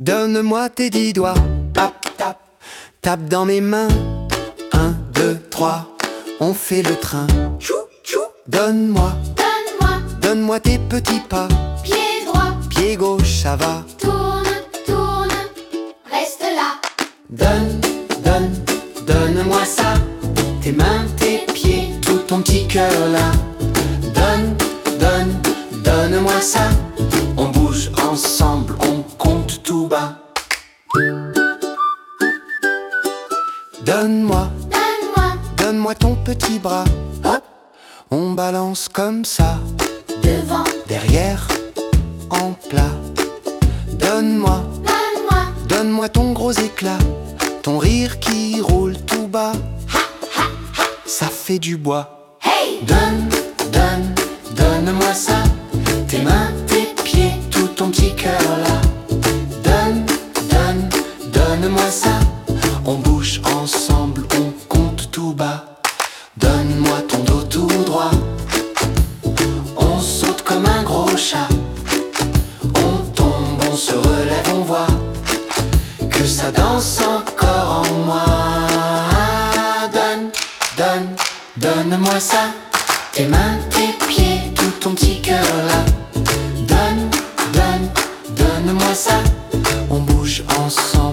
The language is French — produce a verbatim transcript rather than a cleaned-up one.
Donne-moi tes dix doigts, tap, tap, tape dans mes mains. Un, deux, trois, on fait le train. Chou, chou. Donne-moi, Donne-moi, donne-moi tes petits pas. pied droit, Pied gauche, ça va. tourne, tourne, reste là. Donne, donne, donne-moi ça. Tes mains, tes pieds, tout ton petit cœur là. Donne, donne, donne-moi ça. On bouge ensemble, on compte tout bas. Donne-moi, Donne-moi, donne-moi ton petit bras. Hop, on balance comme ça. devant, Derrière, en plat. Donne-moi, donne-moi, donne-moi ton gros éclat. Ton rire qui roule tout bas. Ça fait du bois. hey! Donne, donne, donne-moi ça. Tes mains, tes pieds, tout ton petit cœur là. Donne, donne, donne-moi ça. On bouge ensemble, on compte tout bas. Donne-moi ton dos tout droit. On saute comme un gros chat. On tombe, on se relève, on voit que ça danse encore en moi. Donne, donne, donne-moi ça. Tes mains, tes pieds, tout ton petit cœur là. Donne, donne, donne-moi ça. On bouge ensemble.